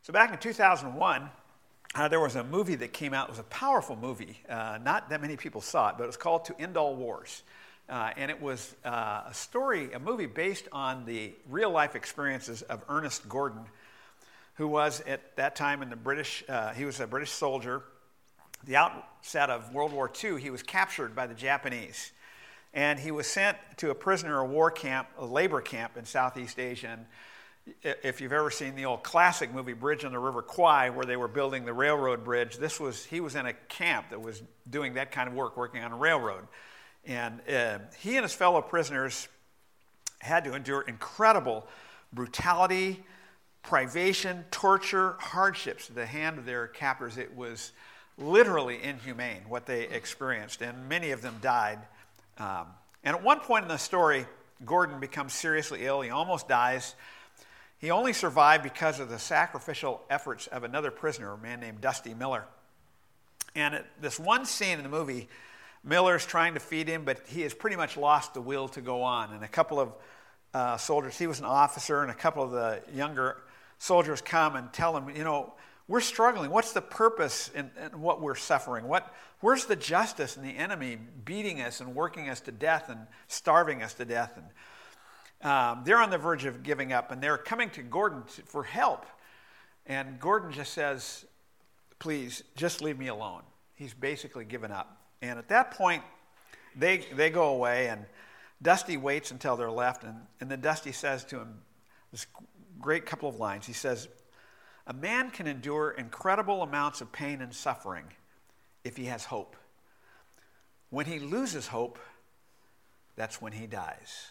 So back in 2001, there was a movie that came out. It was a powerful movie. Not that many people saw it, but it was called To End All Wars. And it was a movie based on the real-life experiences of Ernest Gordon, who was at that time in the British, he was a British soldier. The outset of World War II, he was captured by the Japanese. And he was sent to a prisoner of war camp, a labor camp in Southeast Asia. And if you've ever seen the old classic movie Bridge on the River Kwai, where they were building the railroad bridge, he was in a camp that was doing that kind of work, working on a railroad. And he and his fellow prisoners had to endure incredible brutality, privation, torture, hardships at the hand of their captors. It was literally inhumane what they experienced, and many of them died. And at one point in the story, Gordon becomes seriously ill. He almost dies. He only survived because of the sacrificial efforts of another prisoner, a man named Dusty Miller. And at this one scene in the movie, Miller's trying to feed him, but he has pretty much lost the will to go on. And a couple of soldiers, he was an officer, and a couple of the younger soldiers come and tell him, we're struggling. What's the purpose in what we're suffering? Where's the justice in the enemy beating us and working us to death and starving us to death? And they're on the verge of giving up, and they're coming to Gordon for help. And Gordon just says, please, just leave me alone. He's basically given up. And at that point, they go away, and Dusty waits until they're left, and then Dusty says to him this great couple of lines. He says, a man can endure incredible amounts of pain and suffering if he has hope. When he loses hope, that's when he dies.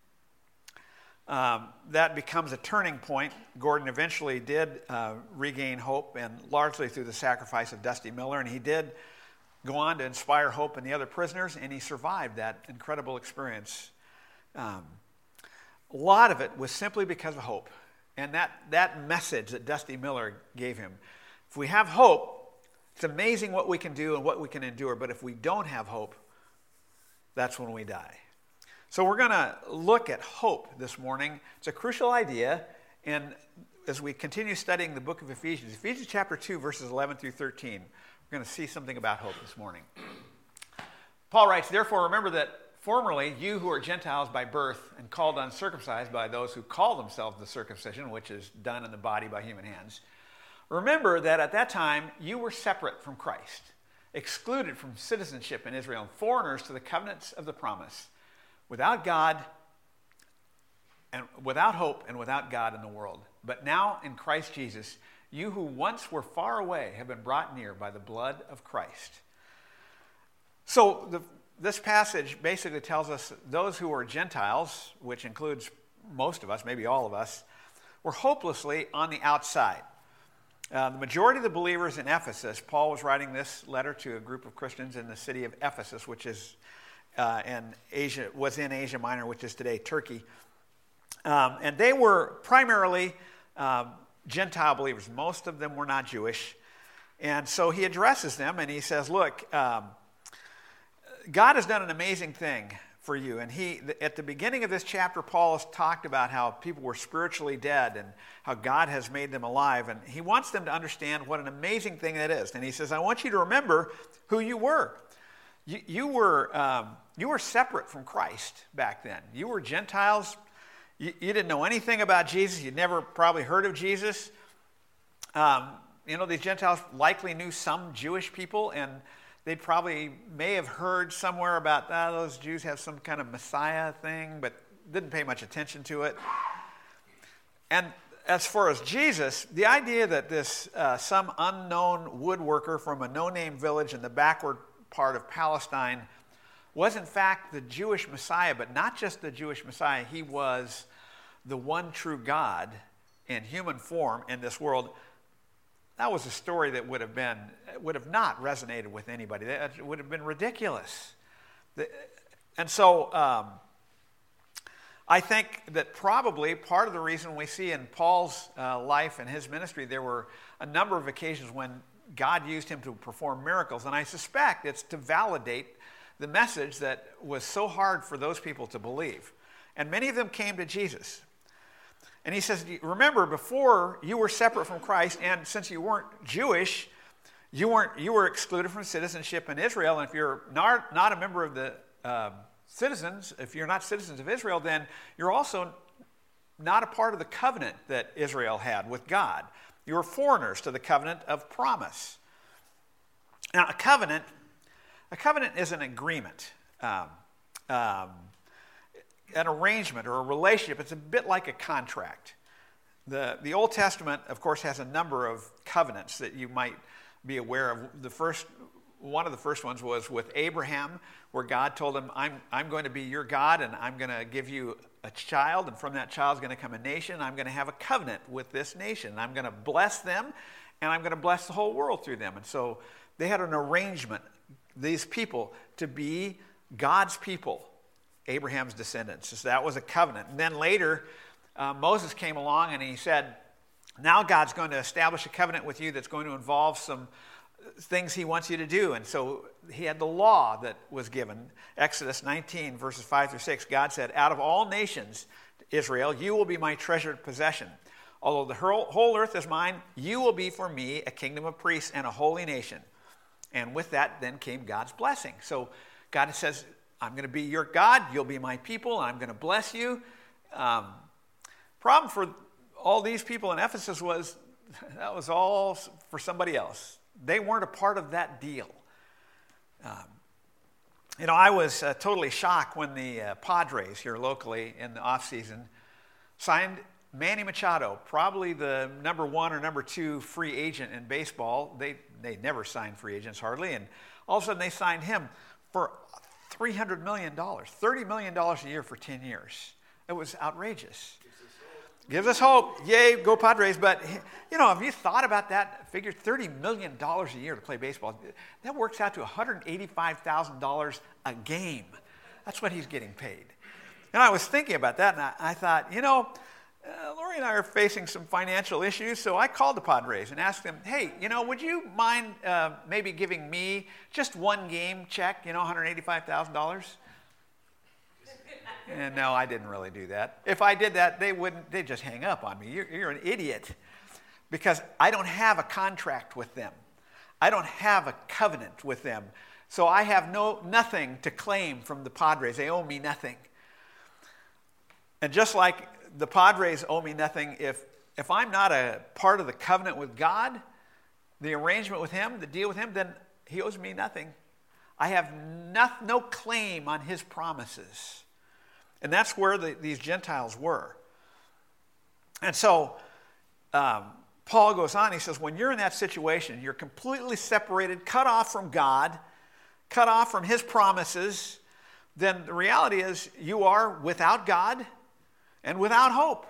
That becomes a turning point. Gordon eventually did regain hope, and largely through the sacrifice of Dusty Miller, and he did go on to inspire hope in the other prisoners, and he survived that incredible experience. A lot of it was simply because of hope, and that message that Dusty Miller gave him. If we have hope, it's amazing what we can do and what we can endure, but if we don't have hope, that's when we die. So we're going to look at hope this morning. It's a crucial idea, and as we continue studying the book of Ephesians chapter 2, verses 11 through 13, we're going to see something about hope this morning. Paul writes, therefore remember that formerly you who are Gentiles by birth and called uncircumcised by those who call themselves the circumcision, which is done in the body by human hands, remember that at that time you were separate from Christ, excluded from citizenship in Israel, and foreigners to the covenants of the promise, without God and without hope and without God in the world. But now in Christ Jesus, you who once were far away have been brought near by the blood of Christ. So this passage basically tells us those who are Gentiles, which includes most of us, maybe all of us, were hopelessly on the outside. The majority of the believers in Ephesus, Paul was writing this letter to a group of Christians in the city of Ephesus, which is in Asia Minor, which is today Turkey. And they were primarily Gentile believers. Most of them were not Jewish. And so he addresses them and he says, look, God has done an amazing thing for you. And at the beginning of this chapter, Paul has talked about how people were spiritually dead and how God has made them alive. And he wants them to understand what an amazing thing that is. And he says, I want you to remember who you were. You were separate from Christ back then. You were Gentiles. You didn't know anything about Jesus. You'd never probably heard of Jesus. These Gentiles likely knew some Jewish people, and they may have heard somewhere about those Jews have some kind of Messiah thing, but didn't pay much attention to it. And as far as Jesus, the idea that this some unknown woodworker from a no-name village in the backward part of Palestine was in fact the Jewish Messiah, but not just the Jewish Messiah. He was the one true God in human form in this world. That was a story that would have not resonated with anybody. That would have been ridiculous. And so I think that probably part of the reason we see in Paul's life and his ministry, there were a number of occasions when God used him to perform miracles. And I suspect it's to validate the message that was so hard for those people to believe. And many of them came to Jesus. And he says, remember, before you were separate from Christ, and since you weren't Jewish, you were excluded from citizenship in Israel. And if you're not a member of the citizens, if you're not citizens of Israel, then you're also not a part of the covenant that Israel had with God. You were foreigners to the covenant of promise. Now, a covenant is an agreement, an arrangement or a relationship. It's a bit like a contract. The Old Testament, of course, has a number of covenants that you might be aware of. One of the first ones was with Abraham, where God told him, I'm going to be your God, and I'm going to give you a child, and from that child is going to come a nation. I'm going to have a covenant with this nation. I'm going to bless them, and I'm going to bless the whole world through them. And so they had an arrangement, these people, to be God's people, Abraham's descendants. So that was a covenant. And then later, Moses came along and he said, now God's going to establish a covenant with you that's going to involve some things he wants you to do. And so he had the law that was given. Exodus 19, verses 5 through 6, God said, out of all nations, Israel, you will be my treasured possession. Although the whole earth is mine, you will be for me a kingdom of priests and a holy nation. And with that then came God's blessing. So God says, I'm going to be your God, you'll be my people, and I'm going to bless you. Problem for all these people in Ephesus was that was all for somebody else. They weren't a part of that deal. I was totally shocked when the Padres here locally in the offseason signed Manny Machado, probably the number 1 or number 2 free agent in baseball. They never signed free agents hardly, and all of a sudden they signed him for $300 million, $30 million a year for 10 years. It was outrageous. Gives us hope. Yay, go Padres. But, have you thought about that? Figure $30 million a year to play baseball. That works out to $185,000 a game. That's what he's getting paid. And I was thinking about that, and I thought, Lori and I are facing some financial issues, so I called the Padres and asked them, hey, would you mind maybe giving me just one game check, $185,000? And no, I didn't really do that. If I did that, they'd just hang up on me. You're an idiot. Because I don't have a contract with them. I don't have a covenant with them. So I have nothing to claim from the Padres. They owe me nothing. And just like the Padres owe me nothing, if I'm not a part of the covenant with God, the arrangement with him, the deal with him, then he owes me nothing. I have no claim on his promises. And that's where these Gentiles were. And so Paul goes on, he says, when you're in that situation, you're completely separated, cut off from God, cut off from his promises, then the reality is you are without God and without hope.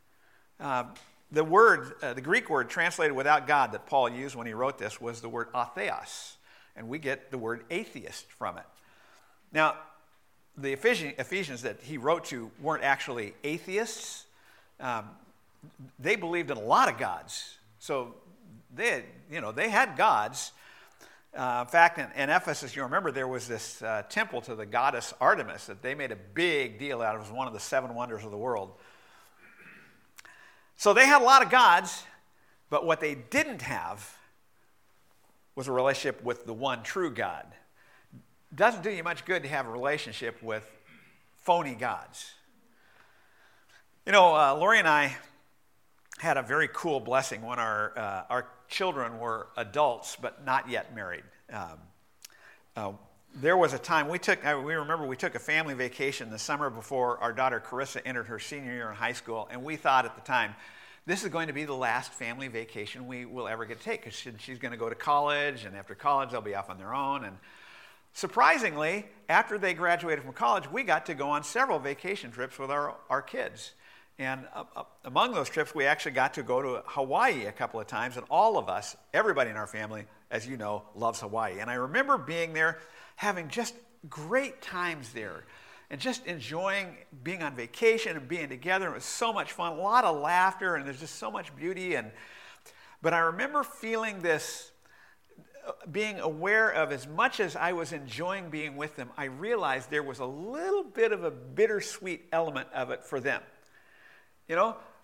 The Greek word translated without God that Paul used when he wrote this was the word atheos, and we get the word atheist from it. Now, the Ephesians that he wrote to weren't actually atheists. They believed in a lot of gods. So they had gods. In fact, in Ephesus, you remember there was this temple to the goddess Artemis that they made a big deal out of. It was one of the 7 wonders of the world. So they had a lot of gods, but what they didn't have was a relationship with the one true God. It doesn't do you much good to have a relationship with phony gods. Lori and I had a very cool blessing when our children were adults but not yet married. There was a time we took a family vacation the summer before our daughter Carissa entered her senior year in high school, and we thought at the time, this is going to be the last family vacation we will ever get to take because she's going to go to college, and after college they'll be off on their own. And surprisingly, after they graduated from college, we got to go on several vacation trips with our kids. And among those trips, we actually got to go to Hawaii a couple of times. And all of us, everybody in our family, as you know, loves Hawaii. And I remember being there, having just great times there. And just enjoying being on vacation and being together. It was so much fun, a lot of laughter, and there's just so much beauty. But I remember feeling this, being aware of, as much as I was enjoying being with them, I realized there was a little bit of a bittersweet element of it for them.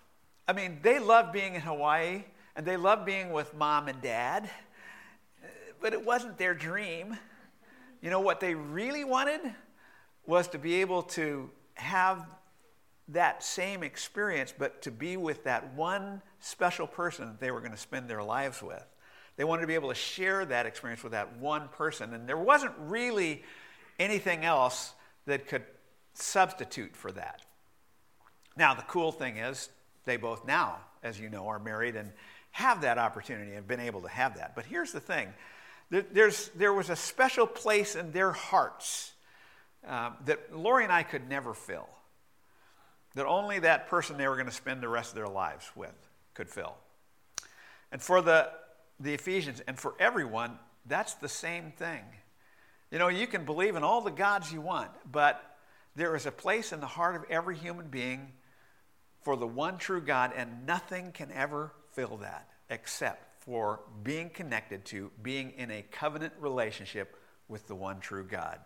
I mean, they loved being in Hawaii, and they loved being with mom and dad, but it wasn't their dream. You know, what they really wanted was to be able to have that same experience, but to be with that one special person that they were going to spend their lives with. They wanted to be able to share that experience with that one person, and there wasn't really anything else that could substitute for that. Now, the cool thing is, they both now, as you know, are married and have that opportunity and have been able to have that. But here's the thing. There was a special place in their hearts that Lori and I could never fill, that only that person they were going to spend the rest of their lives with could fill. And for the Ephesians and for everyone, that's the same thing. You know, you can believe in all the gods you want, but there is a place in the heart of every human being for the one true God, and nothing can ever fill that except for being connected to, being in a covenant relationship with the one true God.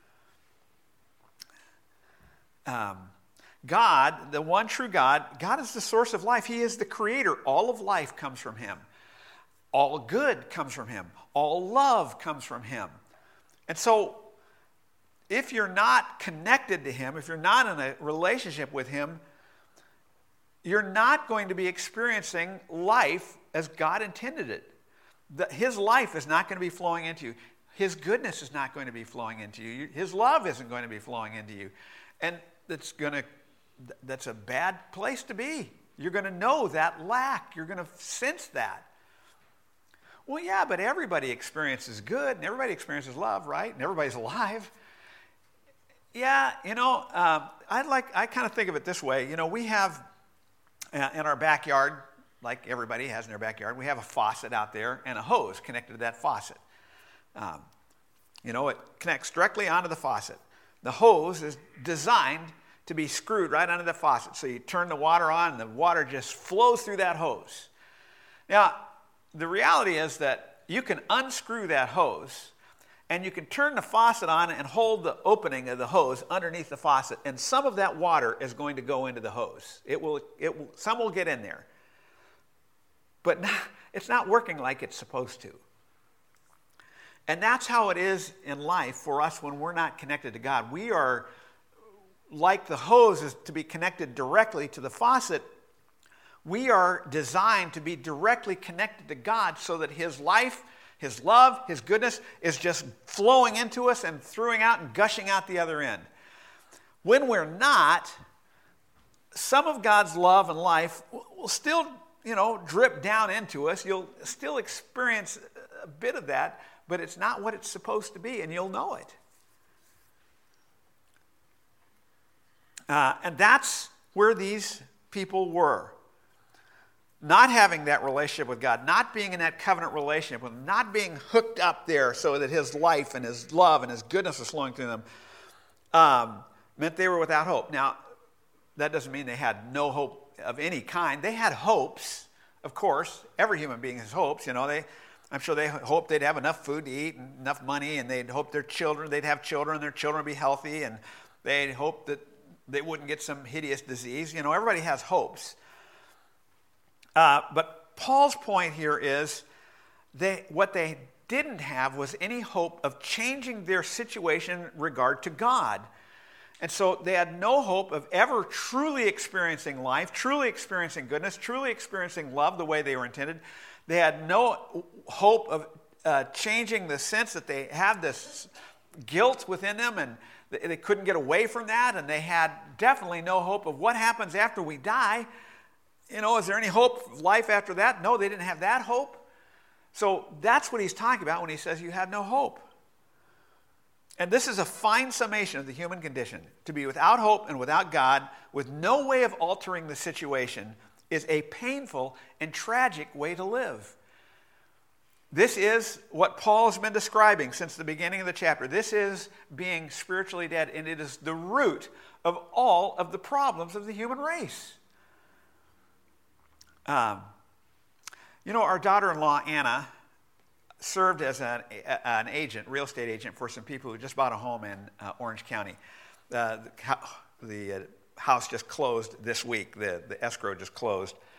God, the one true God, God is the source of life. He is the creator. All of life comes from him. All good comes from him. All love comes from him. And so, if you're not connected to him, if you're not in a relationship with him, you're not going to be experiencing life as God intended it. His life is not going to be flowing into you. His goodness is not going to be flowing into you. His love isn't going to be flowing into you. And that's a bad place to be. You're going to know that lack. You're going to sense that. Well, yeah, but everybody experiences good, and everybody experiences love, right? And everybody's alive. Yeah, you know, I kind of think of it this way. You know, we have in our backyard, like everybody has in their backyard, we have a faucet out there and a hose connected to that faucet. You know, it connects directly onto the faucet. The hose is designed to be screwed right onto the faucet. So you turn the water on, and the water just flows through that hose. Now, the reality is that you can unscrew that hose, and you can turn the faucet on and hold the opening of the hose underneath the faucet, and some of that water is going to go into the hose. Some will get in there. But it's not working like it's supposed to. And that's how it is in life for us when we're not connected to God. We are, like the hose is to be connected directly to the faucet, we are designed to be directly connected to God so that his life, his love, his goodness is just flowing into us and throwing out and gushing out the other end. When we're not, some of God's love and life will still, drip down into us. You'll still experience a bit of that, but it's not what it's supposed to be, and you'll know it. And that's where these people were. Not having that relationship with God, not being in that covenant relationship with him, not being hooked up there so that his life and his love and his goodness was flowing through them, meant they were without hope. Now, that doesn't mean they had no hope of any kind. They had hopes, of course. Every human being has hopes. I'm sure they hoped they'd have enough food to eat and enough money, and they'd hope they'd have children, and their children would be healthy, and they'd hope that they wouldn't get some hideous disease. Everybody has hopes. But Paul's point here is what they didn't have was any hope of changing their situation in regard to God. And so they had no hope of ever truly experiencing life, truly experiencing goodness, truly experiencing love the way they were intended. They had no hope of changing the sense that they have this guilt within them, and they couldn't get away from that, and they had definitely no hope of what happens after we die. Is there any hope of life after that? No, they didn't have that hope. So that's what he's talking about when he says you have no hope. And this is a fine summation of the human condition. To be without hope and without God, with no way of altering the situation, is a painful and tragic way to live. This is what Paul has been describing since the beginning of the chapter. This is being spiritually dead, and it is the root of all of the problems of the human race. Our daughter-in-law, Anna, served as an agent, real estate agent, for some people who just bought a home in Orange County. The house just closed this week. The escrow just closed.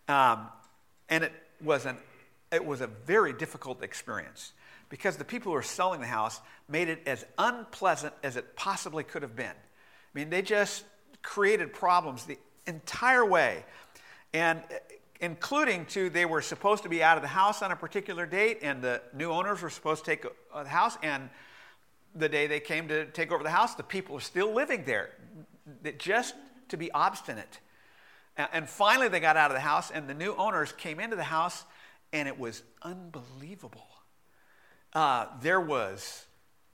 And it was a very difficult experience because the people who were selling the house made it as unpleasant as it possibly could have been. I mean, they just created problems the entire way. And including they were supposed to be out of the house on a particular date, and the new owners were supposed to take the house, and the day they came to take over the house, the people were still living there, just to be obstinate. And finally they got out of the house, and the new owners came into the house, and it was unbelievable. There was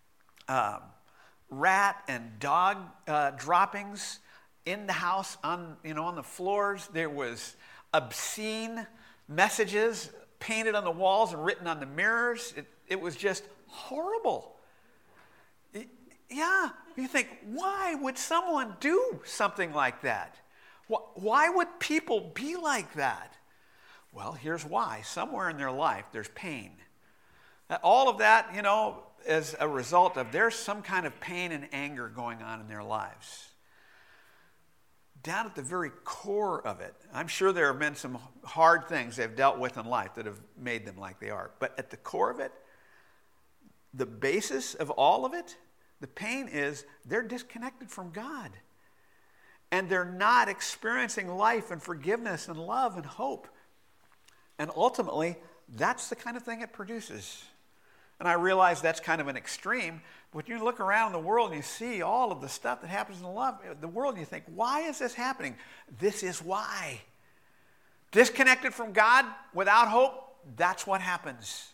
rat and dog droppings in the house, on the floors. There was obscene messages painted on the walls and written on the mirrors. It was just horrible. Yeah, you think, why would someone do something like that? Why would people be like that? Well, here's why. Somewhere in their life, there's pain. All of that, as a result of there's some kind of pain and anger going on in their lives. Down at the very core of it, I'm sure there have been some hard things they've dealt with in life that have made them like they are. But at the core of it, the basis of all of it, the pain is they're disconnected from God. And they're not experiencing life and forgiveness and love and hope. And ultimately, that's the kind of thing it produces. And I realize that's kind of an extreme. But you look around in the world and you see all of the stuff that happens in the world, and you think, why is this happening? This is why. Disconnected from God, without hope, that's what happens.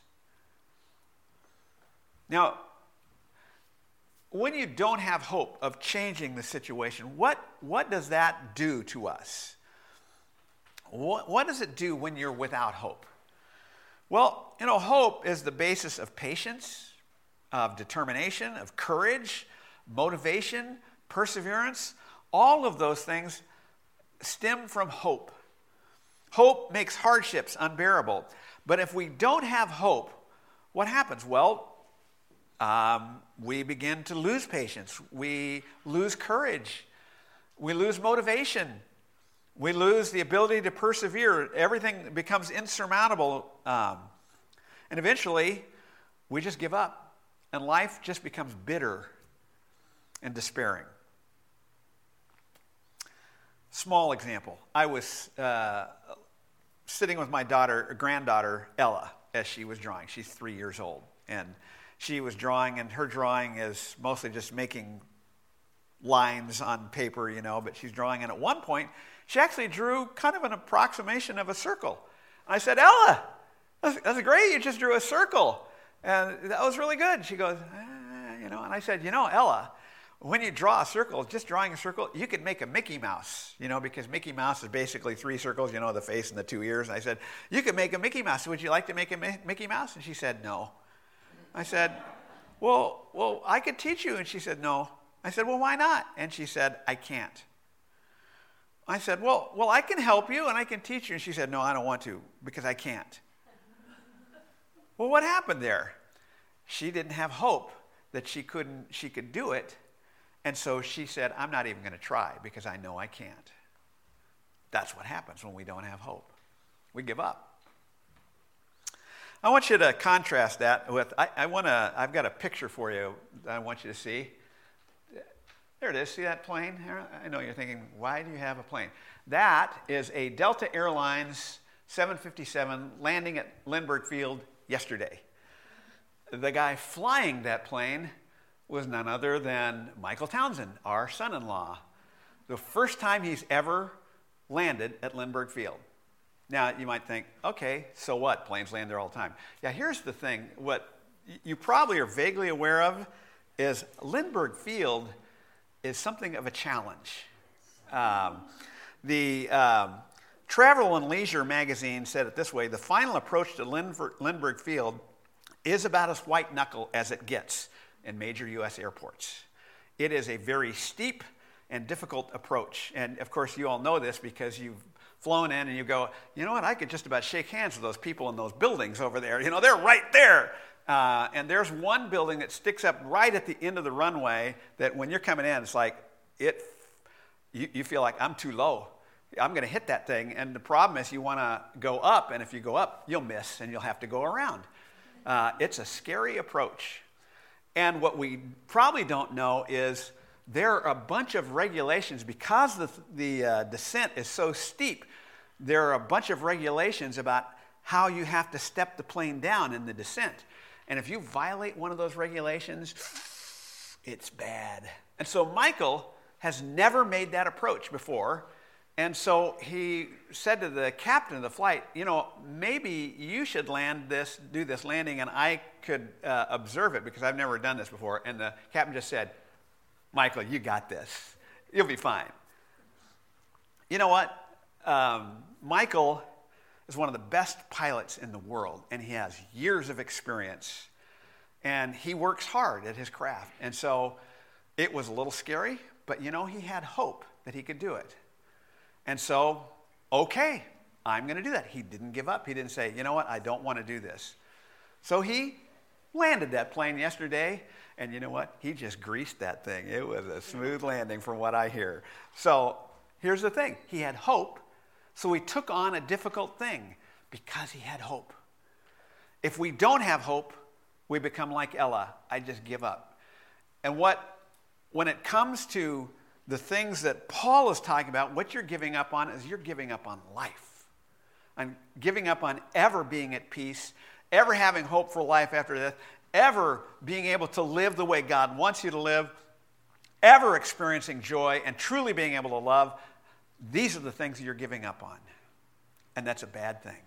Now, when you don't have hope of changing the situation, what does that do to us? What does it do when you're without hope? Well, hope is the basis of patience, of determination, of courage, motivation, perseverance. All of those things stem from hope. Hope makes hardships unbearable. But if we don't have hope, what happens? Well, we begin to lose patience. We lose courage. We lose motivation. We lose the ability to persevere. Everything becomes insurmountable. And eventually, we just give up. And life just becomes bitter and despairing. Small example. I was sitting with my granddaughter, Ella, as she was drawing. She's 3 years old. And she was drawing, and her drawing is mostly just making lines on paper, but she's drawing. And at one point, she actually drew kind of an approximation of a circle. And I said, Ella, that's great. You just drew a circle. And that was really good. She goes, and I said, Ella, when you draw a circle, just drawing a circle, you could make a Mickey Mouse, because Mickey Mouse is basically 3 circles, the face and the 2 ears. And I said, you could make a Mickey Mouse. Would you like to make a Mickey Mouse? And she said, no. I said, well, I could teach you. And she said, no. I said, well, why not? And she said, I can't. I said, well, I can help you and I can teach you. And she said, no, I don't want to because I can't. Well, what happened there? She didn't have hope that she could do it. And so she said, I'm not even going to try because I know I can't. That's what happens when we don't have hope. We give up. I want you to contrast that with, I've got a picture for you that I want you to see. There it is. See that plane? I know you're thinking, why do you have a plane? That is a Delta Airlines 757 landing at Lindbergh Field yesterday. The guy flying that plane was none other than Michael Townsend, our son-in-law. The first time he's ever landed at Lindbergh Field. Now, you might think, okay, so what? Planes land there all the time. Yeah, here's the thing. What you probably are vaguely aware of is Lindbergh Field is something of a challenge. The Travel and Leisure magazine said it this way: the final approach to Lindbergh Field is about as white-knuckle as it gets in major U.S. airports. It is a very steep and difficult approach. And, of course, you all know this because you've flown in and you go, you know what, I could just about shake hands with those people in those buildings over there. They're right there. And there's one building that sticks up right at the end of the runway that when you're coming in, it's like you feel like I'm too low. I'm going to hit that thing. And the problem is you want to go up, and if you go up, you'll miss, and you'll have to go around. It's a scary approach. And what we probably don't know is there are a bunch of regulations. Because the descent is so steep, there are a bunch of regulations about how you have to step the plane down in the descent. And if you violate one of those regulations, it's bad. And so Michael has never made that approach before. And so he said to the captain of the flight, maybe you should do this landing, and I could observe it because I've never done this before. And the captain just said, Michael, you got this. You'll be fine. You know what? Michael is one of the best pilots in the world, and he has years of experience. And he works hard at his craft. And so it was a little scary, but he had hope that he could do it. And so, okay, I'm going to do that. He didn't give up. He didn't say, you know what, I don't want to do this. So he landed that plane yesterday, and you know what? He just greased that thing. It was a smooth landing from what I hear. So here's the thing. He had hope, so he took on a difficult thing because he had hope. If we don't have hope, we become like Ella. I just give up. And when it comes to the things that Paul is talking about, what you're giving up on is you're giving up on life. I'm giving up on ever being at peace, ever having hope for life after death, ever being able to live the way God wants you to live, ever experiencing joy and truly being able to love. These are the things that you're giving up on. And that's a bad thing.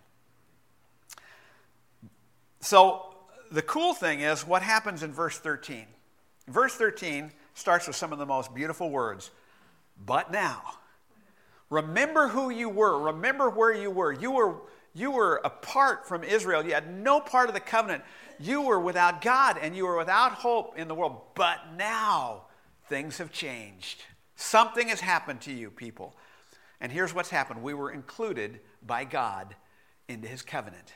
So the cool thing is what happens in verse 13. Verse 13 starts with some of the most beautiful words. But now, remember who you were. Remember where you were. You were apart from Israel. You had no part of the covenant. You were without God and you were without hope in the world. But now, things have changed. Something has happened to you, people. And here's what's happened. We were included by God into his covenant.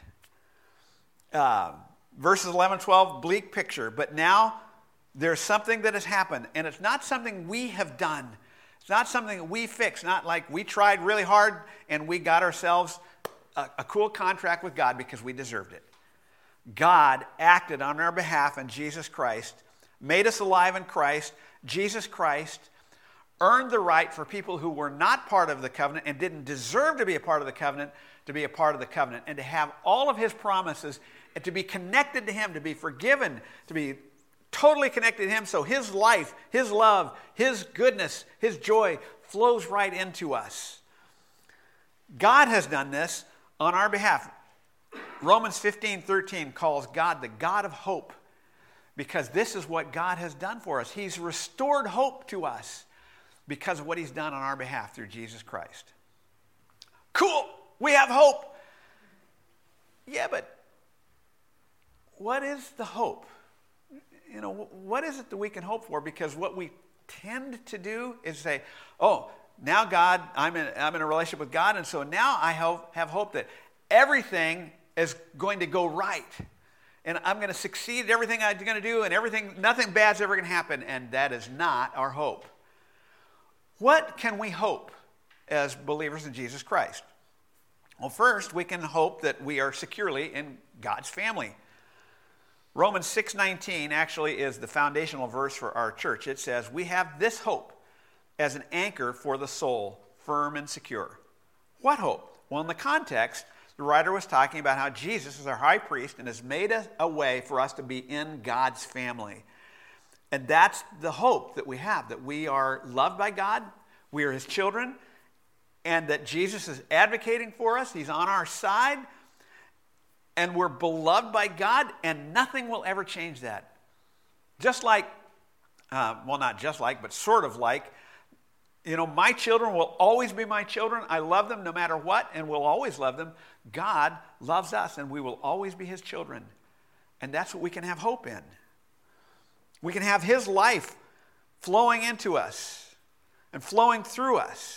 Verses 11 and 12, bleak picture. But now, there's something that has happened, and it's not something we have done. It's not something that we fixed, not like we tried really hard and we got ourselves a cool contract with God because we deserved it. God acted on our behalf in Jesus Christ, made us alive in Christ. Jesus Christ earned the right for people who were not part of the covenant and didn't deserve to be a part of the covenant, to be a part of the covenant, and to have all of his promises and to be connected to him, to be forgiven, to be totally connected to him, so his life, his love, his goodness, his joy flows right into us. God has done this on our behalf. Romans 15:13 calls God the God of hope because this is what God has done for us. He's restored hope to us because of what he's done on our behalf through Jesus Christ. Cool, we have hope. Yeah, but what is the hope? What is it that we can hope for? Because what we tend to do is say, oh, now God, I'm in a relationship with God, and so now I have hope that everything is going to go right. And I'm going to succeed at everything I'm going to do, and nothing bad's ever going to happen. And that is not our hope. What can we hope as believers in Jesus Christ? Well, first, we can hope that we are securely in God's family. Romans 6:19 actually is the foundational verse for our church. It says, we have this hope as an anchor for the soul, firm and secure. What hope? Well, in the context, the writer was talking about how Jesus is our high priest and has made a way for us to be in God's family. And that's the hope that we have, that we are loved by God, we are his children, and that Jesus is advocating for us. He's on our side. And we're beloved by God, and nothing will ever change that. Just like, not just like, but sort of like, my children will always be my children. I love them no matter what, and will always love them. God loves us, and we will always be his children. And that's what we can have hope in. We can have his life flowing into us and flowing through us.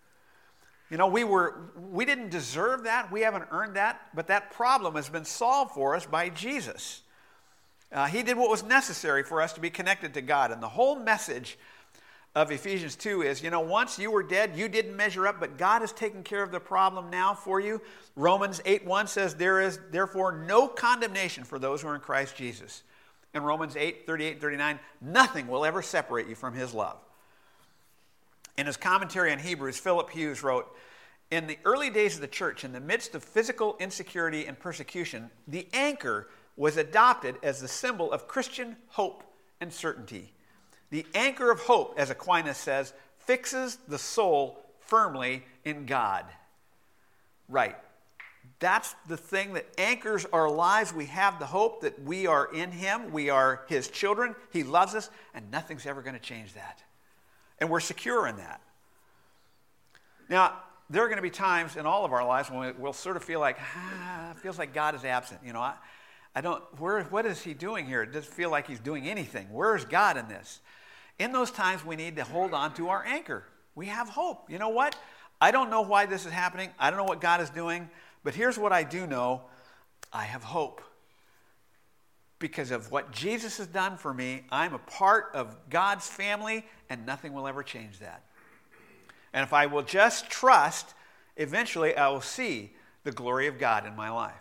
We didn't deserve that. We haven't earned that. But that problem has been solved for us by Jesus. He did what was necessary for us to be connected to God. And the whole message of Ephesians 2 is, once you were dead, you didn't measure up, but God has taken care of the problem now for you. Romans 8:1 says, there is therefore no condemnation for those who are in Christ Jesus. And Romans 8:38 and 39, nothing will ever separate you from his love. In his commentary on Hebrews, Philip Hughes wrote, in the early days of the church, in the midst of physical insecurity and persecution, the anchor was adopted as the symbol of Christian hope and certainty. The anchor of hope, as Aquinas says, fixes the soul firmly in God. Right. That's the thing that anchors our lives. We have the hope that we are in him. We are his children. He loves us, and nothing's ever going to change that. And we're secure in that. Now, there are going to be times in all of our lives when we'll sort of feel like, it feels like God is absent. What is he doing here? It doesn't feel like he's doing anything. Where is God in this? In those times, we need to hold on to our anchor. We have hope. You know what? I don't know why this is happening. I don't know what God is doing. But here's what I do know. I have hope. Because of what Jesus has done for me, I'm a part of God's family, and nothing will ever change that. And if I will just trust, eventually I will see the glory of God in my life.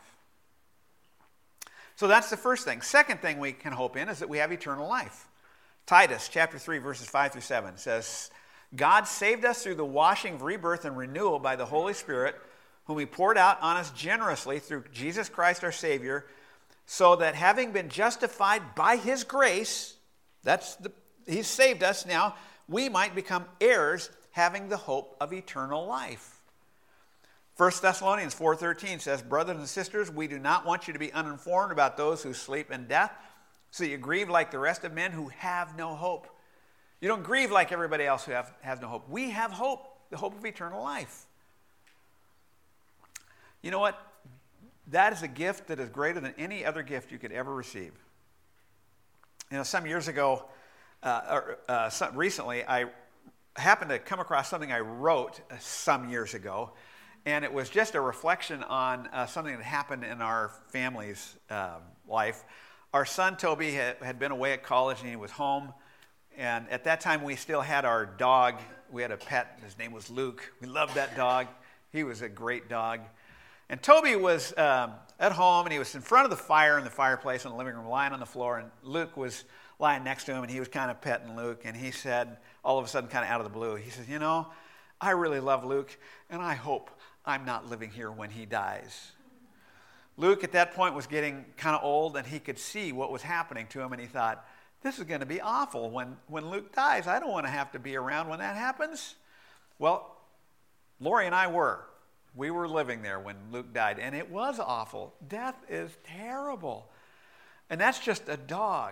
So that's the first thing. Second thing we can hope in is that we have eternal life. Titus chapter 3, verses 5 through 7 says, God saved us through the washing of rebirth and renewal by the Holy Spirit, whom he poured out on us generously through Jesus Christ our Savior, so that having been justified by his grace, he's saved us now, we might become heirs, having the hope of eternal life. 1 Thessalonians 4:13 says, brothers and sisters, we do not want you to be uninformed about those who sleep in death, so you grieve like the rest of men who have no hope. You don't grieve like everybody else who has no hope. We have hope, the hope of eternal life. You know what? That is a gift that is greater than any other gift you could ever receive. Some years ago, recently, I happened to come across something I wrote some years ago, and it was just a reflection on something that happened in our family's life. Our son Toby had been away at college, and he was home. And at that time, we still had our dog. We had a pet. His name was Luke. We loved that dog. He was a great dog. And Toby was at home, and he was in front of the fire in the fireplace in the living room, lying on the floor. And Luke was lying next to him, and he was kind of petting Luke. And he said, all of a sudden, kind of out of the blue, he says, I really love Luke, and I hope I'm not living here when he dies. Luke at that point was getting kind of old, and he could see what was happening to him, and he thought, this is going to be awful when Luke dies. I don't want to have to be around when that happens. Well, Lori and I were. We were living there when Luke died, and it was awful. Death is terrible. And that's just a dog.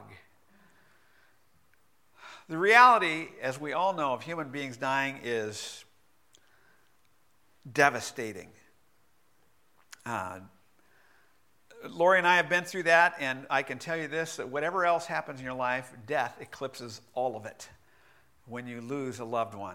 The reality, as we all know, of human beings dying is devastating. Lori and I have been through that, and I can tell you this, that whatever else happens in your life, death eclipses all of it when you lose a loved one.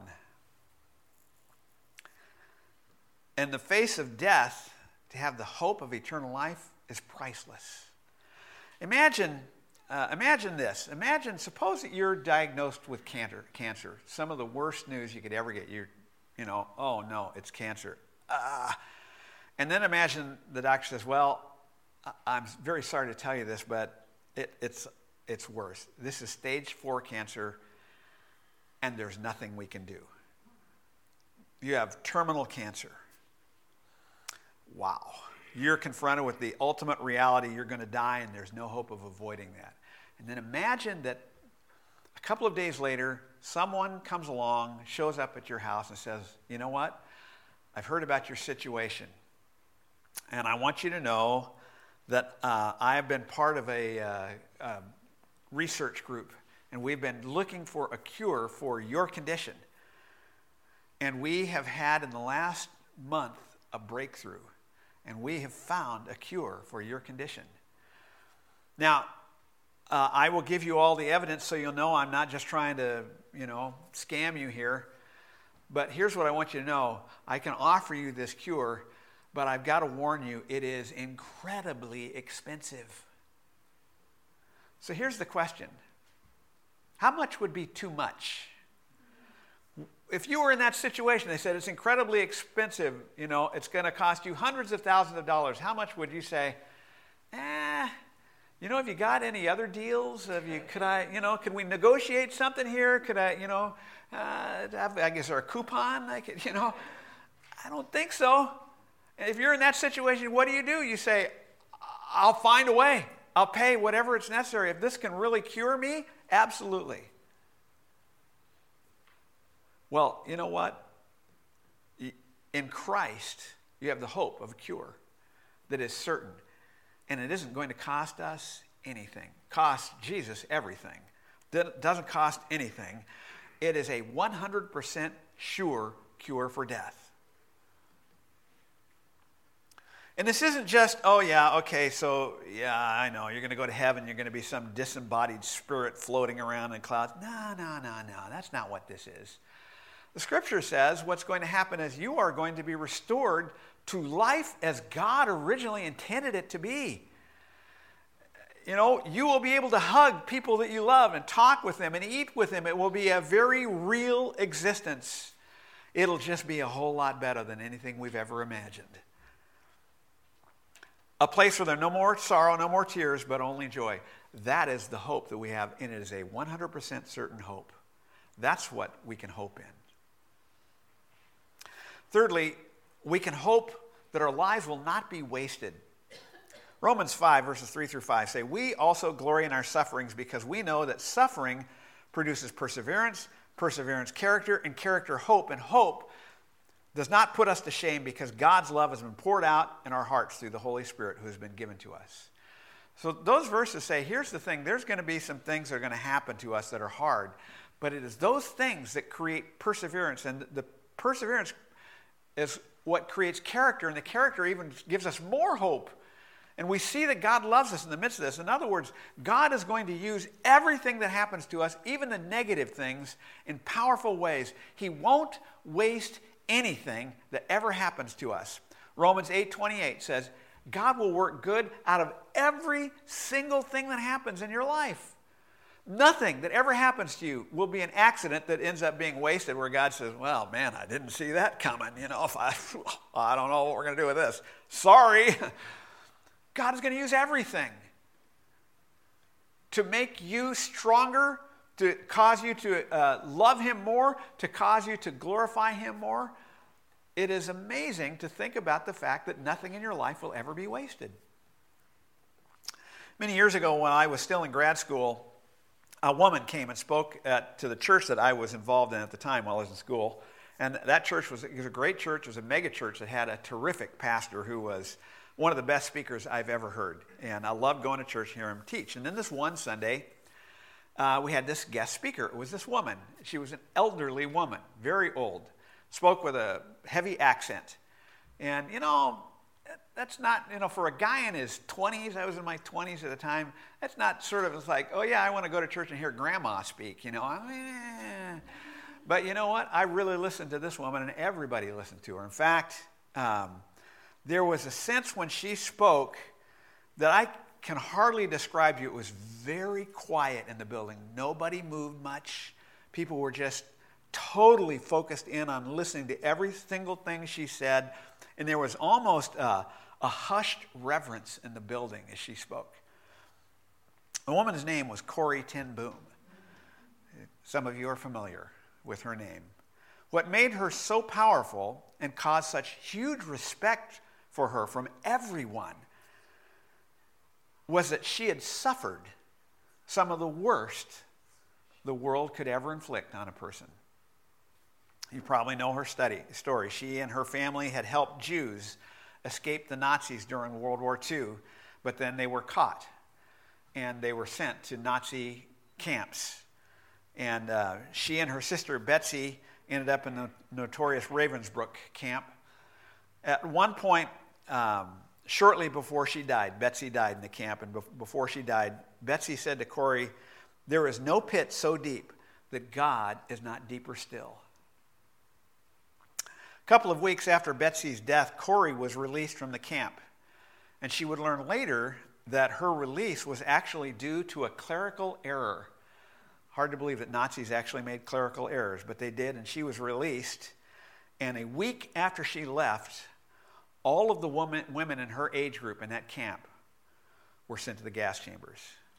In the face of death, to have the hope of eternal life is priceless. Imagine this. Suppose that you're diagnosed with cancer. Some of the worst news you could ever get. Oh no, it's cancer. And then imagine the doctor says, well, I'm very sorry to tell you this, but it's worse. This is stage 4 cancer, and there's nothing we can do. You have terminal cancer. Wow. You're confronted with the ultimate reality. You're going to die, and there's no hope of avoiding that. And then imagine that a couple of days later, someone comes along, shows up at your house, and says, you know what? I've heard about your situation, and I want you to know that I have been part of a research group, and we've been looking for a cure for your condition. And we have had in the last month a breakthrough, and we have found a cure for your condition. Now, I will give you all the evidence so you'll know I'm not just trying to, scam you here. But here's what I want you to know. I can offer you this cure, but I've got to warn you, it is incredibly expensive. So here's the question. How much would be too much? If you were in that situation, they said it's incredibly expensive, it's going to cost you hundreds of thousands of dollars. How much would you say, have you got any other deals? Could we negotiate something here? Could I guess, or a coupon? I don't think so. If you're in that situation, what do? You say, I'll find a way. I'll pay whatever it's necessary. If this can really cure me, absolutely. Well, you know what? In Christ, you have the hope of a cure that is certain. And it isn't going to cost us anything. Cost Jesus everything. It doesn't cost anything. It is a 100% sure cure for death. And this isn't just, I know, you're going to go to heaven, you're going to be some disembodied spirit floating around in clouds. No, that's not what this is. The scripture says what's going to happen is you are going to be restored to life as God originally intended it to be. You will be able to hug people that you love and talk with them and eat with them. It will be a very real existence. It'll just be a whole lot better than anything we've ever imagined. A place where there are no more sorrow, no more tears, but only joy. That is the hope that we have, and it is a 100% certain hope. That's what we can hope in. Thirdly, we can hope that our lives will not be wasted. Romans 5, verses 3 through 5 say, we also glory in our sufferings because we know that suffering produces perseverance, perseverance character, and character hope. And hope does not put us to shame because God's love has been poured out in our hearts through the Holy Spirit who has been given to us. So those verses say, here's the thing, there's going to be some things that are going to happen to us that are hard, but it is those things that create perseverance, and the perseverance is what creates character, and the character even gives us more hope. And we see that God loves us in the midst of this. In other words, God is going to use everything that happens to us, even the negative things, in powerful ways. He won't waste anything that ever happens to us. Romans 8:28 says, God will work good out of every single thing that happens in your life. Nothing that ever happens to you will be an accident that ends up being wasted where God says, well, man, I didn't see that coming. If I don't know what we're going to do with this. Sorry. God is going to use everything to make you stronger, to cause you to love Him more, to cause you to glorify Him more. It is amazing to think about the fact that nothing in your life will ever be wasted. Many years ago when I was still in grad school, a woman came and spoke to the church that I was involved in at the time while I was in school. And that church was a great church. It was a mega church that had a terrific pastor who was one of the best speakers I've ever heard. And I loved going to church and hearing him teach. And then this one Sunday, we had this guest speaker. It was this woman. She was an elderly woman, very old, spoke with a heavy accent. And, that's not, for a guy in his 20s, I was in my 20s at the time, that's not sort of, it's like, oh yeah, I want to go to church and hear grandma speak, But you know what? I really listened to this woman, and everybody listened to her. In fact, there was a sense when she spoke that I can hardly describe to you. It was very quiet in the building. Nobody moved much. People were just totally focused in on listening to every single thing she said. And there was almost a hushed reverence in the building as she spoke. The woman's name was Corrie ten Boom. Some of you are familiar with her name. What made her so powerful and caused such huge respect for her from everyone was that she had suffered some of the worst the world could ever inflict on a person. You probably know her story. She and her family had helped Jews escape the Nazis during World War II, but then they were caught and they were sent to Nazi camps. And she and her sister Betsy ended up in the notorious Ravensbrück camp. At one point, shortly before she died, Betsy died in the camp, and before she died, Betsy said to Corrie, "There is no pit so deep that God is not deeper still." A couple of weeks after Betsy's death, Corrie was released from the camp, and she would learn later that her release was actually due to a clerical error. Hard to believe that Nazis actually made clerical errors, but they did, and she was released. And a week after she left, all of the women in her age group in that camp were sent to the gas chambers.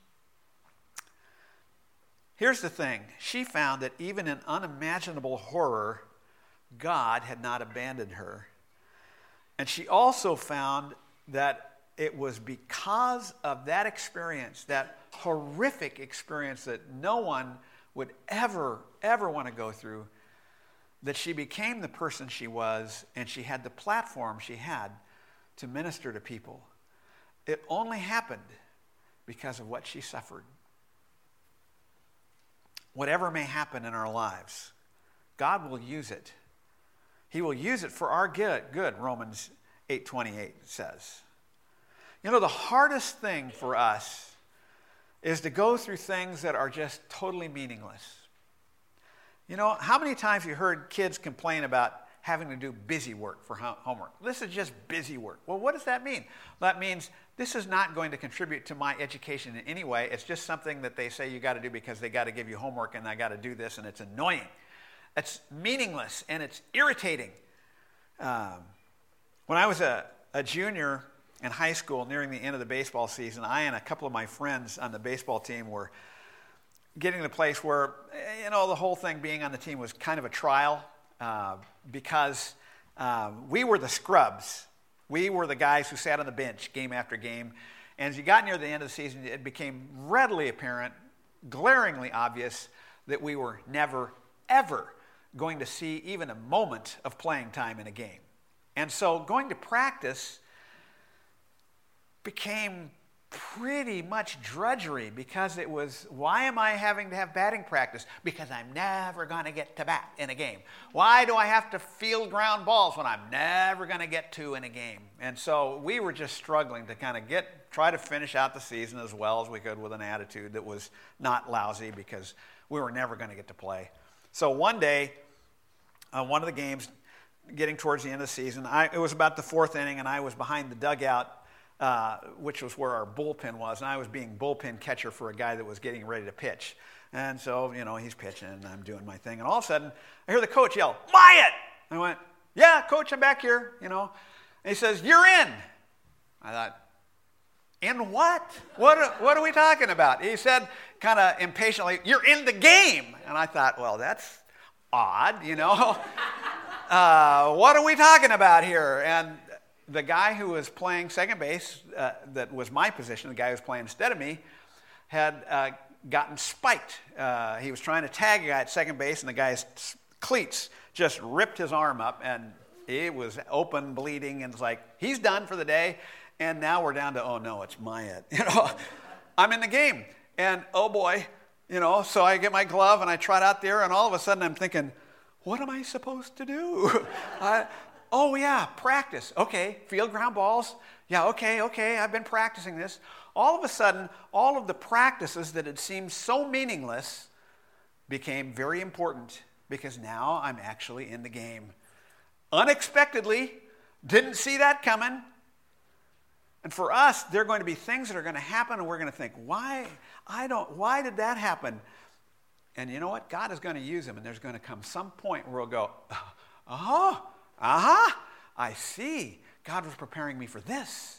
Here's the thing. She found that even in unimaginable horror, God had not abandoned her. And she also found that it was because of that experience, that horrific experience that no one would ever want to go through, that she became the person she was, and she had the platform she had to minister to people. It only happened because of what she suffered. Whatever may happen in our lives, God will use it. He will use it for our good, Romans 8:28 says. You know, the hardest thing for us is to go through things that are just totally meaningless. You know, how many times have you heard kids complain about having to do busy work for homework? This is just busy work. Well, what does that mean? That means this is not going to contribute to my education in any way. It's just something that they say you got to do because they got to give you homework and I got to do this, and it's annoying. It's meaningless and it's irritating. When I was a junior in high school, nearing the end of the baseball season, I and a couple of my friends on the baseball team were getting to the place where, you know, the whole thing being on the team was kind of a trial because we were the scrubs. We were the guys who sat on the bench game after game. And as you got near the end of the season, it became readily apparent, glaringly obvious, that we were never, ever going to see even a moment of playing time in a game. And so going to practice became pretty much drudgery because it was, why am I having to have batting practice? Because I'm never going to get to bat in a game. Why do I have to field ground balls when I'm never going to get to in a game? And so we were just struggling to kind of try to finish out the season as well as we could with an attitude that was not lousy because we were never going to get to play. So one day, one of the games, getting towards the end of the season, it was about the fourth inning, and I was behind the dugout, which was where our bullpen was, and I was being bullpen catcher for a guy that was getting ready to pitch. And so, you know, he's pitching, and I'm doing my thing, and all of a sudden, I hear the coach yell, "Myatt!" I went, "Yeah, coach, I'm back here," you know. And he says, "You're in." I thought, "In what? What are we talking about?" He said, kind of impatiently, "You're in the game." And I thought, well, that's odd, you know. What are we talking about here? And the guy who was playing second base, that was my position, the guy who was playing instead of me, had gotten spiked. He was trying to tag a guy at second base, and the guy's cleats just ripped his arm up, and it was open, bleeding, and it's like, he's done for the day. And now we're down to, oh no, it's Myatt. You know, I'm in the game, and oh boy, you know. So I get my glove and I trot out there, and all of a sudden I'm thinking, what am I supposed to do? Oh yeah, practice. Okay, field ground balls. Yeah, okay, I've been practicing this. All of a sudden, all of the practices that had seemed so meaningless became very important because now I'm actually in the game. Unexpectedly, didn't see that coming. And for us, there are going to be things that are going to happen, and we're going to think, why did that happen? And you know what? God is going to use them, and there's going to come some point where we'll go, I see. God was preparing me for this.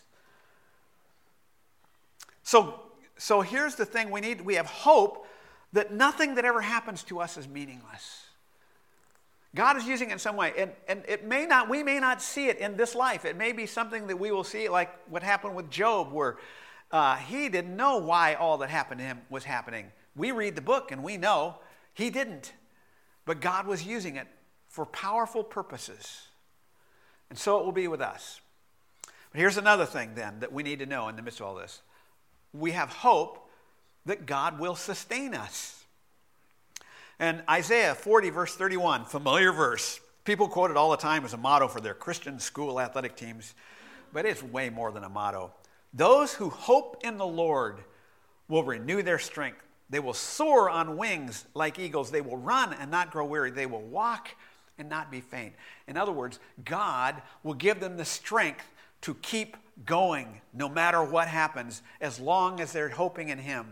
So here's the thing we have hope that nothing that ever happens to us is meaningless. God is using it in some way, and we may not see it in this life. It may be something that we will see, like what happened with Job, where he didn't know why all that happened to him was happening. We read the book and we know he didn't, but God was using it for powerful purposes. And so it will be with us. But here's another thing then that we need to know in the midst of all this. We have hope that God will sustain us. And Isaiah 40, verse 31, familiar verse. People quote it all the time as a motto for their Christian school athletic teams, but it's way more than a motto. Those who hope in the Lord will renew their strength. They will soar on wings like eagles. They will run and not grow weary. They will walk and not be faint. In other words, God will give them the strength to keep going no matter what happens, as long as they're hoping in Him.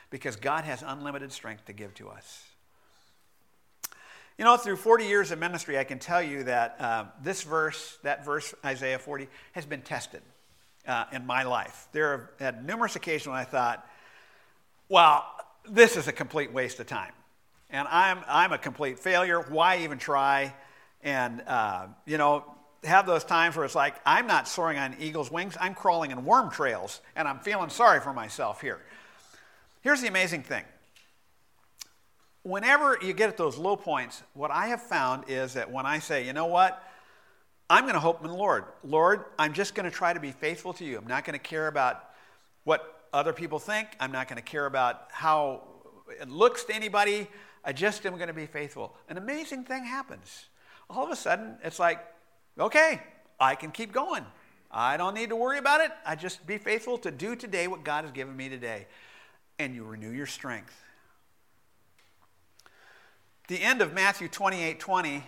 because God has unlimited strength to give to us. You know, through 40 years of ministry, I can tell you that that verse, Isaiah 40, has been tested in my life. There have had numerous occasions when I thought, well, this is a complete waste of time. And I'm a complete failure. Why even try? And, have those times where it's like, I'm not soaring on eagle's wings. I'm crawling in worm trails, and I'm feeling sorry for myself here. Here's the amazing thing. Whenever you get at those low points, what I have found is that when I say, you know what, I'm going to hope in the Lord. Lord, I'm just going to try to be faithful to you. I'm not going to care about what other people think. I'm not going to care about how it looks to anybody. I just am going to be faithful. An amazing thing happens. All of a sudden, it's like, okay, I can keep going. I don't need to worry about it. I just be faithful to do today what God has given me today. And you renew your strength. The end of Matthew 28:20,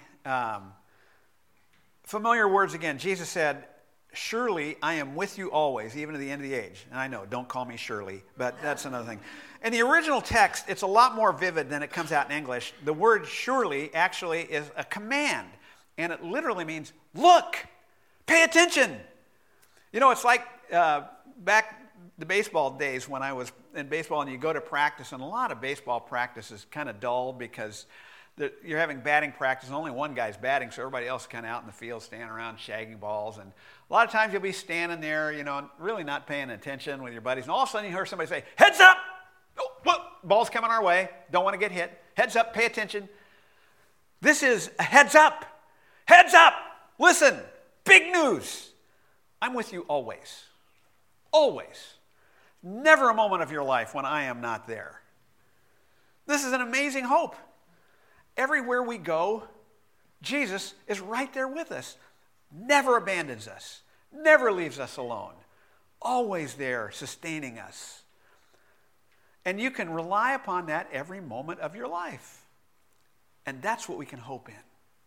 familiar words again. Jesus said, surely I am with you always, even to the end of the age. And I know, don't call me Shirley, but that's another thing. In the original text, it's a lot more vivid than it comes out in English. The word surely actually is a command, and it literally means, look, pay attention. You know, it's like back the baseball days when I was in baseball and you go to practice, and a lot of baseball practice is kind of dull because you're having batting practice and only one guy's batting, so everybody else is kind of out in the field standing around shagging balls. And a lot of times you'll be standing there, really not paying attention with your buddies, and all of a sudden you hear somebody say, heads up! Oh, whoa, ball's coming our way. Don't want to get hit. Heads up, pay attention. This is a heads up. Heads up! Listen, big news. I'm with you always. Always. Never a moment of your life when I am not there. This is an amazing hope. Everywhere we go, Jesus is right there with us. Never abandons us. Never leaves us alone. Always there sustaining us. And you can rely upon that every moment of your life. And that's what we can hope in.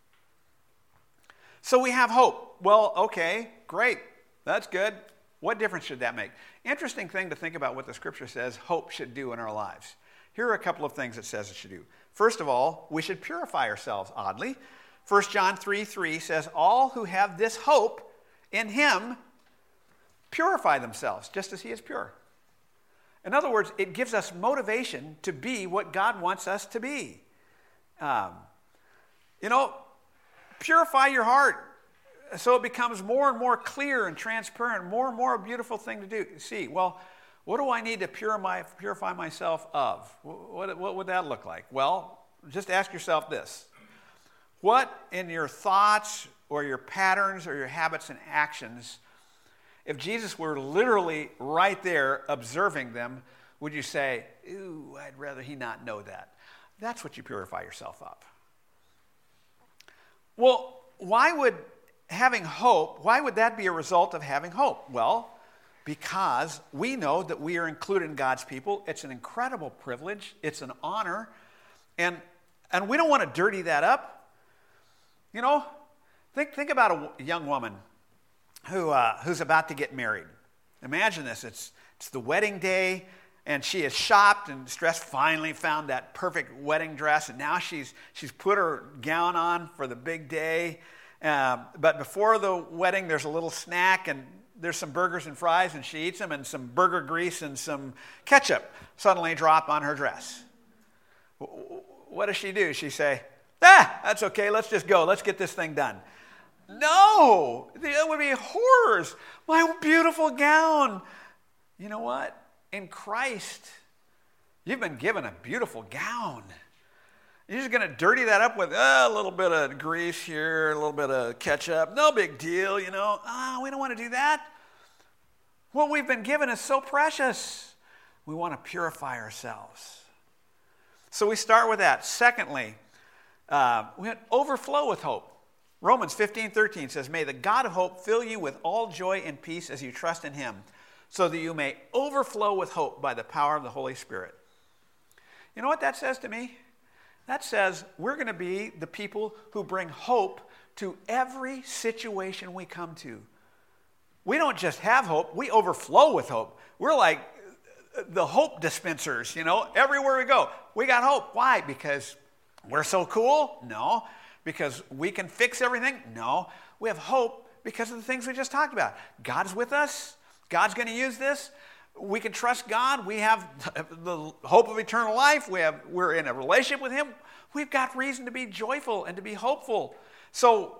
So we have hope. Well, okay, great. That's good. What difference should that make? Interesting thing to think about what the scripture says hope should do in our lives. Here are a couple of things it says it should do. First of all, we should purify ourselves, oddly. 1 John 3:3 says, all who have this hope in him purify themselves, just as he is pure. In other words, it gives us motivation to be what God wants us to be. Purify your heart so it becomes more and more clear and transparent, more and more a beautiful thing to do. See, well, what do I need to purify myself of? What would that look like? Well, just ask yourself this. What in your thoughts or your patterns or your habits and actions, if Jesus were literally right there observing them, would you say, ooh, I'd rather he not know that? That's what you purify yourself of. Well, why would that be a result of having hope? Well, because we know that we are included in God's people. It's an incredible privilege. It's an honor. And we don't want to dirty that up. Think about a young woman who's about to get married. Imagine this. It's the wedding day, and she has shopped and stressed, finally found that perfect wedding dress, and now she's put her gown on for the big day. But before the wedding, there's a little snack, and there's some burgers and fries, and she eats them, and some burger grease and some ketchup suddenly drop on her dress. What does she do? She say, that's okay, let's just go, let's get this thing done. No, that would be horrors. My beautiful gown. You know what? In Christ, you've been given a beautiful gown. You're just going to dirty that up with a little bit of grease here, a little bit of ketchup. No big deal, we don't want to do that. What we've been given is so precious. We want to purify ourselves. So we start with that. Secondly, we overflow with hope. Romans 15:13 says, may the God of hope fill you with all joy and peace as you trust in him, so that you may overflow with hope by the power of the Holy Spirit. You know what that says to me? That says we're going to be the people who bring hope to every situation we come to. We don't just have hope, we overflow with hope. We're like the hope dispensers, everywhere we go. We got hope. Why? Because we're so cool? No. Because we can fix everything? No. We have hope because of the things we just talked about. God's with us. God's going to use this. We can trust God. We have the hope of eternal life. We're in a relationship with Him. We've got reason to be joyful and to be hopeful. So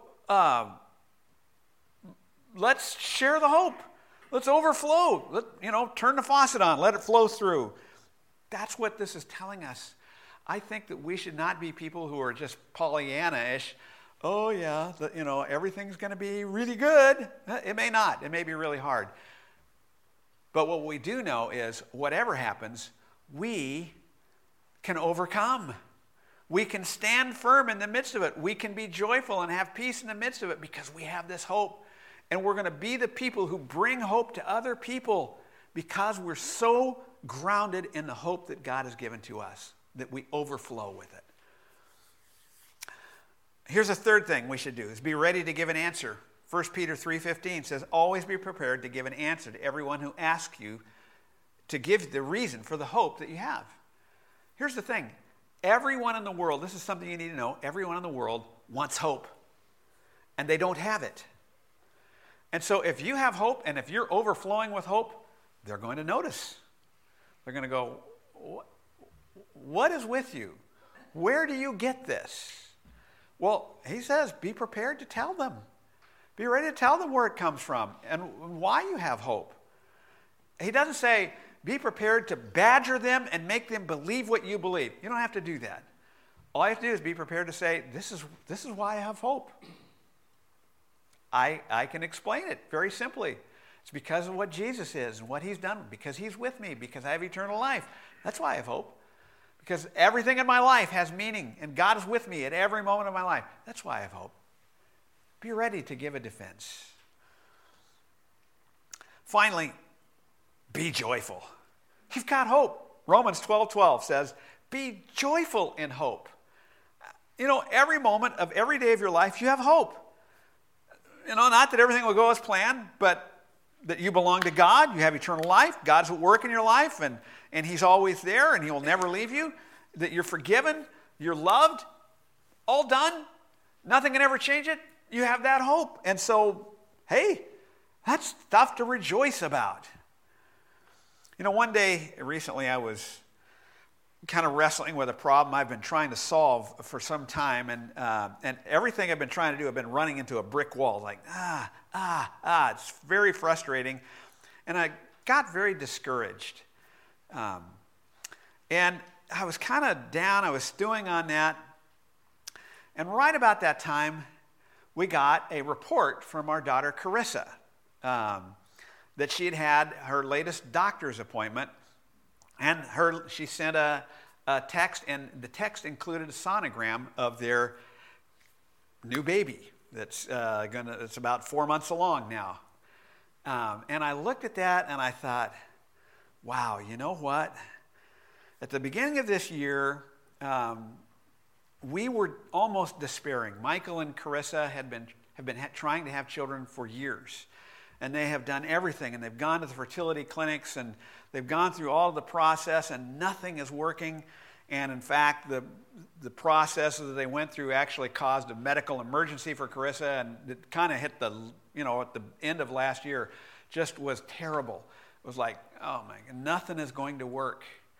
let's share the hope. Let's overflow. Turn the faucet on. Let it flow through. That's what this is telling us. I think that we should not be people who are just Pollyanna-ish. Oh yeah, everything's going to be really good. It may not. It may be really hard. But what we do know is whatever happens, we can overcome. We can stand firm in the midst of it. We can be joyful and have peace in the midst of it because we have this hope. And we're going to be the people who bring hope to other people because we're so grounded in the hope that God has given to us that we overflow with it. Here's a third thing we should do is be ready to give an answer. 1 Peter 3:15 says, always be prepared to give an answer to everyone who asks you to give the reason for the hope that you have. Here's the thing. Everyone in the world, this is something you need to know, everyone in the world wants hope. And they don't have it. And so if you have hope and if you're overflowing with hope, they're going to notice. They're going to go, what is with you? Where do you get this? Well, he says, be prepared to tell them. Be ready to tell them where it comes from and why you have hope. He doesn't say, be prepared to badger them and make them believe what you believe. You don't have to do that. All you have to do is be prepared to say, this is why I have hope. I can explain it very simply. It's because of what Jesus is and what He's done, because He's with me, because I have eternal life. That's why I have hope. Because everything in my life has meaning, and God is with me at every moment of my life. That's why I have hope. Be ready to give a defense. Finally, be joyful. You've got hope. Romans 12:12 says, be joyful in hope. Every moment of every day of your life, you have hope. Not that everything will go as planned, but that you belong to God, you have eternal life, God's at work in your life, and He's always there, and He will never leave you, that you're forgiven, you're loved, all done, nothing can ever change it. You have that hope. And so, hey, that's stuff to rejoice about. One day recently I was kind of wrestling with a problem I've been trying to solve for some time, and everything I've been trying to do, I've been running into a brick wall, like, it's very frustrating, and I got very discouraged. And I was kind of down, I was stewing on that, and right about that time, we got a report from our daughter Carissa that she had her latest doctor's appointment, and she sent a text, and the text included a sonogram of their new baby that's about 4 months along now. And I looked at that and I thought, wow, you know what? At the beginning of this year, we were almost despairing. Michael and Carissa have been trying to have children for years. And they have done everything. And they've gone to the fertility clinics. And they've gone through all of the process. And nothing is working. And in fact, the process that they went through actually caused a medical emergency for Carissa. And it kind of hit at the end of last year. Just was terrible. It was like, oh my God, nothing is going to work.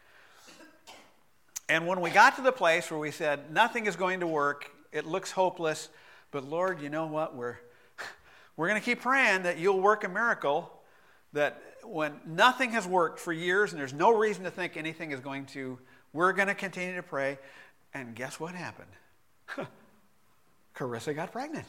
And when we got to the place where we said, nothing is going to work, it looks hopeless, but Lord, you know what? We're going to keep praying that you'll work a miracle, that when nothing has worked for years and there's no reason to think anything is going to, we're going to continue to pray. And guess what happened? Carissa got pregnant.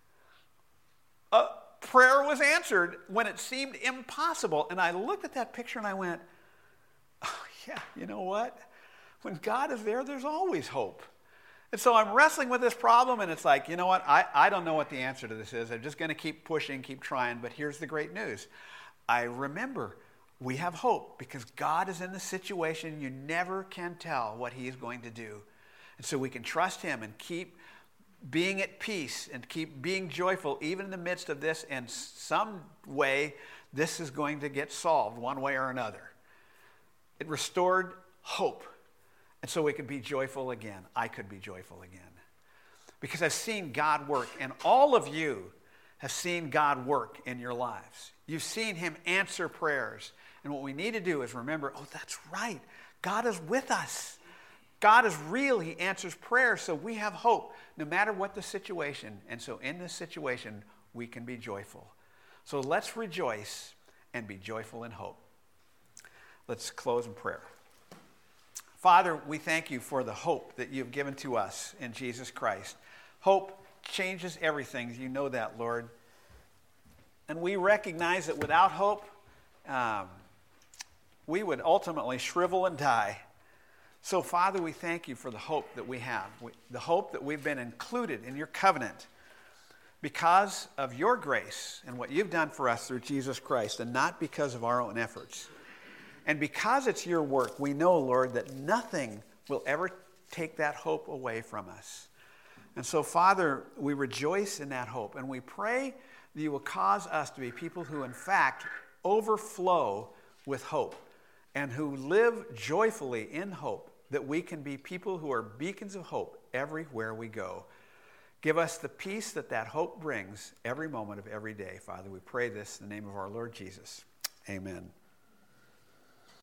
Prayer was answered when it seemed impossible. And I looked at that picture and I went, oh yeah, you know what? When God is there, there's always hope. And so I'm wrestling with this problem, and it's like, you know what? I don't know what the answer to this is. I'm just going to keep pushing, keep trying. But here's the great news. I remember we have hope because God is in the situation. You never can tell what He is going to do. And so we can trust Him and keep being at peace and keep being joyful even in the midst of this. And some way, this is going to get solved one way or another. It restored hope. And so we could be joyful again. I could be joyful again. Because I've seen God work, and all of you have seen God work in your lives. You've seen him answer prayers. And what we need to do is remember, oh, that's right. God is with us. God is real. He answers prayers, so we have hope no matter what the situation. And so in this situation, we can be joyful. So let's rejoice and be joyful in hope. Let's close in prayer. Father, we thank you for the hope that you've given to us in Jesus Christ. Hope changes everything. You know that, Lord. And we recognize that without hope, we would ultimately shrivel and die. So, Father, we thank you for the hope that we have, the hope that we've been included in your covenant because of your grace and what you've done for us through Jesus Christ, and not because of our own efforts. And because it's your work, we know, Lord, that nothing will ever take that hope away from us. And so, Father, we rejoice in that hope, and we pray that you will cause us to be people who, in fact, overflow with hope and who live joyfully in hope, that we can be people who are beacons of hope everywhere we go. Give us the peace that that hope brings every moment of every day. Father, we pray this in the name of our Lord Jesus. Amen.